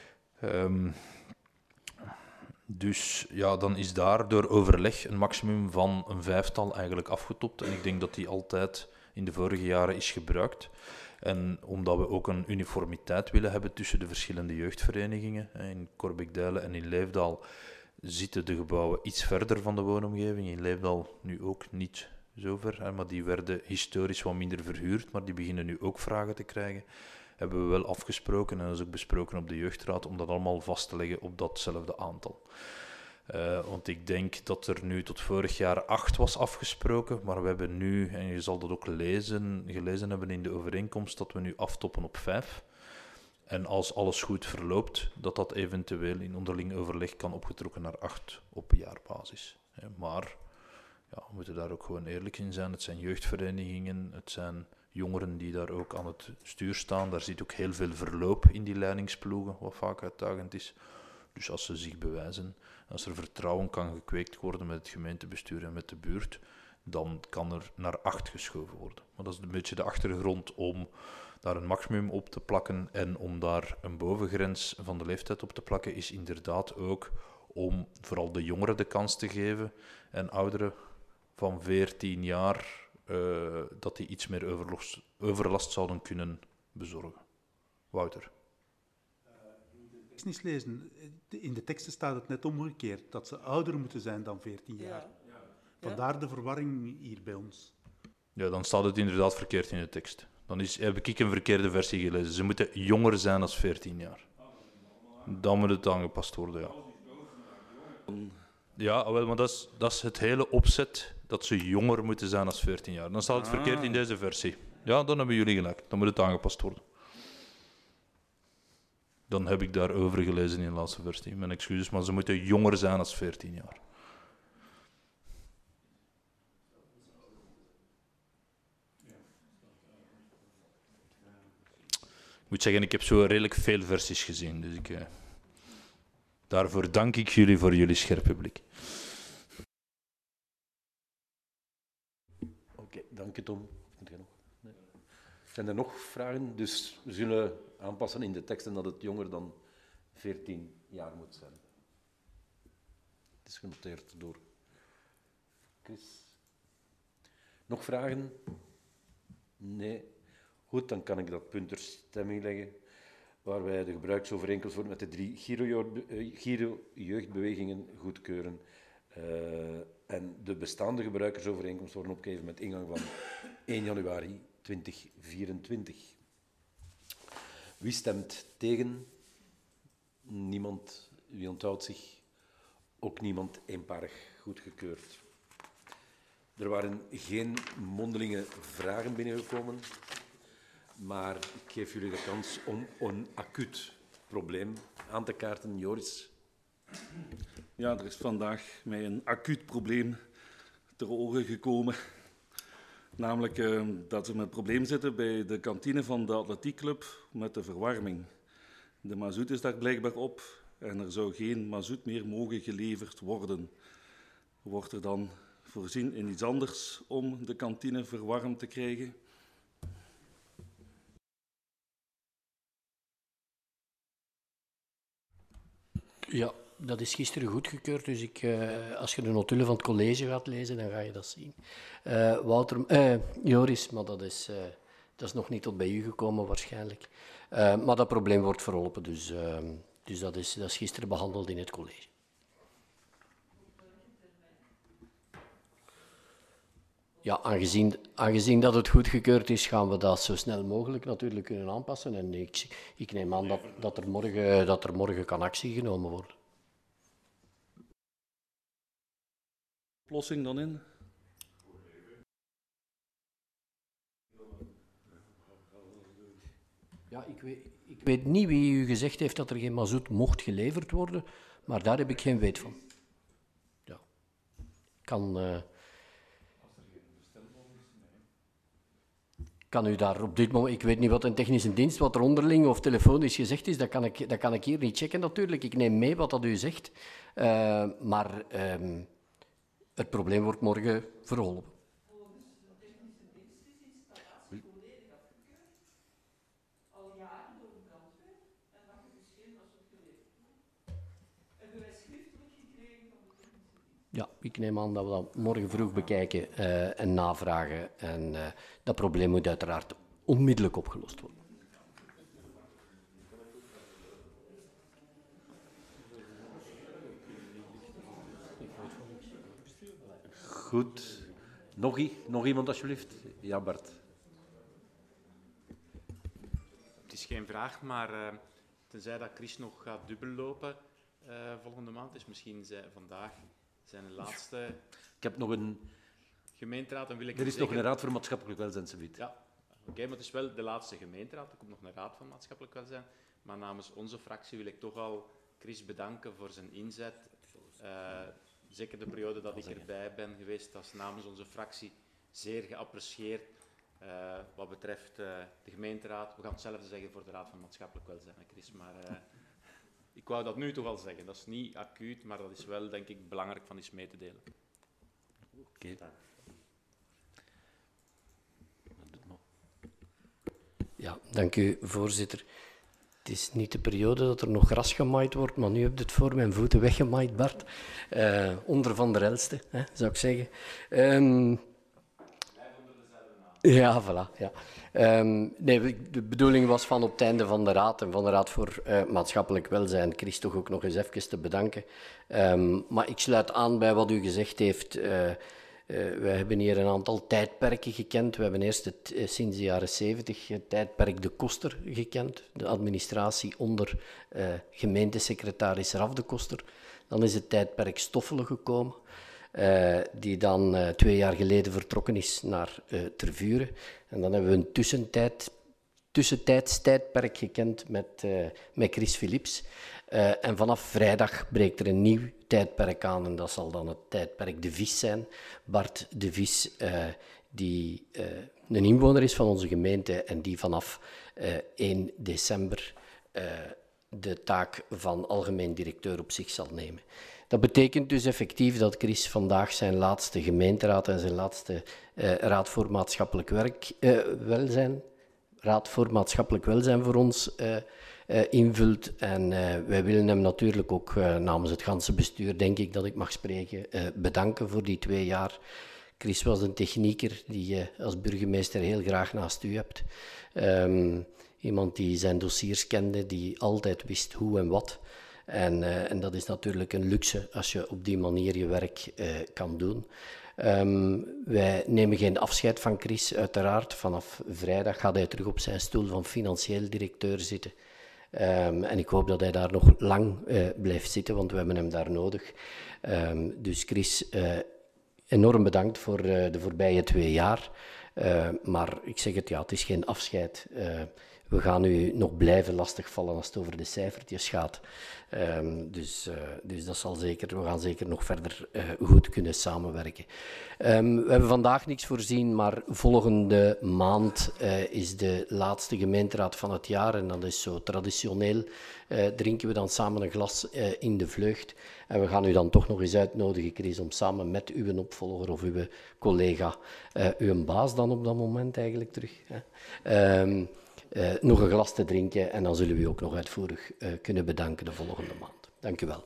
Dus dan is daar door overleg een maximum van een 5-tal eigenlijk afgetopt. En ik denk dat die altijd in de vorige jaren is gebruikt. En omdat we ook een uniformiteit willen hebben tussen de verschillende jeugdverenigingen, in Corbeek-Dijlen en in Leefdaal, zitten de gebouwen iets verder van de woonomgeving. In Leefdaal nu ook niet zo ver, maar die werden historisch wat minder verhuurd, maar die beginnen nu ook vragen te krijgen. Hebben we wel afgesproken, en dat is ook besproken op de jeugdraad, om dat allemaal vast te leggen op datzelfde aantal. Want ik denk dat er nu tot vorig jaar 8 was afgesproken, maar we hebben nu, en je zal dat ook gelezen hebben in de overeenkomst, dat we nu aftoppen op 5. En als alles goed verloopt, dat eventueel in onderling overleg kan opgetrokken naar 8 op jaarbasis. Maar we moeten daar ook gewoon eerlijk in zijn. Het zijn jeugdverenigingen, het zijn jongeren die daar ook aan het stuur staan. Daar zit ook heel veel verloop in die leidingsploegen, wat vaak uitdagend is. Dus als ze zich bewijzen, als er vertrouwen kan gekweekt worden met het gemeentebestuur en met de buurt, dan kan er naar 8 geschoven worden. Maar dat is een beetje de achtergrond om daar een maximum op te plakken en om daar een bovengrens van de leeftijd op te plakken, is inderdaad ook om vooral de jongeren de kans te geven en ouderen van 14 jaar dat die iets meer overlast zouden kunnen bezorgen. Wouter. Ik niet lezen. In de teksten staat het net omgekeerd, dat ze ouder moeten zijn dan 14 jaar. Vandaar de verwarring hier bij ons. Ja, dan staat het inderdaad verkeerd in de tekst. Dan heb ik een verkeerde versie gelezen. Ze moeten jonger zijn dan 14 jaar. Dan moet het aangepast worden, ja. Ja, wel, maar dat is het hele opzet, dat ze jonger moeten zijn dan 14 jaar. Dan staat het verkeerd in deze versie. Ja, dan hebben jullie gelijk. Dan moet het aangepast worden. Dan heb ik daarover gelezen in de laatste versie. Mijn excuses, maar ze moeten jonger zijn dan 14 jaar. Ik moet zeggen, ik heb zo redelijk veel versies gezien. Dus daarvoor dank ik jullie voor jullie scherpe blik. Oké, dank je Tom. Nee. Zijn er nog vragen? Dus we zullen aanpassen in de teksten dat het jonger dan 14 jaar moet zijn. Het is genoteerd door Chris. Nog vragen? Nee. Goed, dan kan ik dat punt ter stemming leggen, waar wij de gebruiksovereenkomst met de 3 Giro-jeugdbewegingen goedkeuren en de bestaande gebruikersovereenkomst worden opgegeven met ingang van 1 januari 2024. Wie stemt tegen? Niemand. Wie onthoudt zich? Ook niemand. Eenparig goedgekeurd. Er waren geen mondelinge vragen binnengekomen. Maar ik geef jullie de kans om een acuut probleem aan te kaarten. Joris? Ja, er is vandaag mij een acuut probleem ter oren gekomen. Namelijk dat we met een probleem zitten bij de kantine van de atletiekclub met de verwarming. De mazoet is daar blijkbaar op en er zou geen mazoet meer mogen geleverd worden. Wordt er dan voorzien in iets anders om de kantine verwarmd te krijgen? Ja, dat is gisteren goedgekeurd, dus als je de notulen van het college gaat lezen, dan ga je dat zien. Joris, maar dat is nog niet tot bij u gekomen waarschijnlijk. Maar dat probleem wordt verholpen, dus dat is gisteren behandeld in het college. Ja, aangezien dat het goedgekeurd is, gaan we dat zo snel mogelijk natuurlijk kunnen aanpassen. En ik neem aan dat er morgen kan actie genomen worden. Oplossing dan in? Ja, ik weet niet wie u gezegd heeft dat er geen mazoet mocht geleverd worden, maar daar heb ik geen weet van. Ja, kan u daar op dit moment... Ik weet niet wat een technische dienst, wat er onderling of telefonisch gezegd is, dat kan ik hier niet checken natuurlijk. Ik neem mee wat dat u zegt, maar het probleem wordt morgen verholpen. Volgens de technische dienst is de installatie volledig afgekeurd, al jaren door de brandweer, en dat er dus geen mazoet geleverd wordt. Hebben wij schriftelijk gekregen van de technische dienst? Ja, ik neem aan dat we dat morgen vroeg bekijken en navragen. En dat probleem moet uiteraard onmiddellijk opgelost worden. Goed. Nog iemand alsjeblieft? Ja, Bart. Het is geen vraag, maar tenzij dat Chris nog gaat dubbellopen volgende maand, is misschien vandaag zijn laatste Ik heb nog een... gemeenteraad. Dan wil ik Er is zeggen, nog een raad voor maatschappelijk welzijn, Sabiet. Ja, oké, maar het is wel de laatste gemeenteraad. Er komt nog een raad van maatschappelijk welzijn. Maar namens onze fractie wil ik toch al Chris bedanken voor zijn inzet. Zeker de periode dat ik erbij ben geweest, dat is namens onze fractie zeer geapprecieerd. Wat betreft de gemeenteraad, we gaan hetzelfde zeggen voor de Raad van Maatschappelijk Welzijn, Chris. Maar ik wou dat nu toch al zeggen. Dat is niet acuut, maar dat is wel, denk ik, belangrijk van iets mee te delen. Oké. Ja, dank u, voorzitter. Het is niet de periode dat er nog gras gemaaid wordt, maar nu heb je het voor mijn voeten weggemaaid, Bart. Onder Van der Elste, zou ik zeggen. Ja, voilà. Ja. Nee, de bedoeling was van op het einde van de Raad en van de Raad voor Maatschappelijk Welzijn, Chris toch ook nog eens even te bedanken. Maar ik sluit aan bij wat u gezegd heeft. Wij hebben hier een aantal tijdperken gekend. We hebben eerst sinds de jaren 70 het tijdperk De Koster gekend, de administratie onder gemeentesecretaris Raf De Koster. Dan is het tijdperk Stoffelen gekomen, die dan 2 jaar geleden vertrokken is naar Tervuren. En dan hebben we een tussentijds tijdperk gekend met Chris Philips. En vanaf vrijdag breekt er een nieuw tijdperk aan en dat zal dan het tijdperk De Vis zijn. Bart De Vis, die een inwoner is van onze gemeente en die vanaf 1 december de taak van algemeen directeur op zich zal nemen. Dat betekent dus effectief dat Chris vandaag zijn laatste gemeenteraad en zijn laatste Raad voor Maatschappelijk Welzijn voor ons invult. En wij willen hem natuurlijk ook namens het ganse bestuur, denk ik dat ik mag spreken, bedanken voor die 2 jaar. Chris was een technieker die je als burgemeester heel graag naast u hebt. Iemand die zijn dossiers kende, die altijd wist hoe en wat. En dat is natuurlijk een luxe als je op die manier je werk kan doen. Wij nemen geen afscheid van Chris, uiteraard. Vanaf vrijdag gaat hij terug op zijn stoel van financieel directeur zitten. En ik hoop dat hij daar nog lang blijft zitten, want we hebben hem daar nodig. Dus Chris, enorm bedankt voor de voorbije 2 jaar. Maar ik zeg het, ja, het is geen afscheid. We gaan u nog blijven lastigvallen als het over de cijfertjes gaat. Dus dat zal zeker, we gaan zeker nog verder goed kunnen samenwerken. We hebben vandaag niks voorzien, maar volgende maand is de laatste gemeenteraad van het jaar. En dat is zo traditioneel. Drinken we dan samen een glas in de vleugd. En we gaan u dan toch nog eens uitnodigen, Chris, om samen met uw opvolger of uw collega, uw baas dan op dat moment eigenlijk terug, nog een glas te drinken en dan zullen we u ook nog uitvoerig kunnen bedanken de volgende maand. Dank u wel.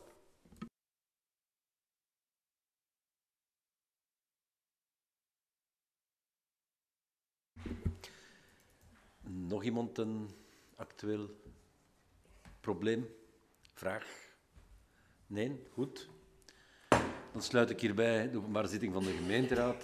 Nog iemand een actueel probleem? Vraag? Nee? Goed. Dan sluit ik hierbij de openbare zitting van de gemeenteraad.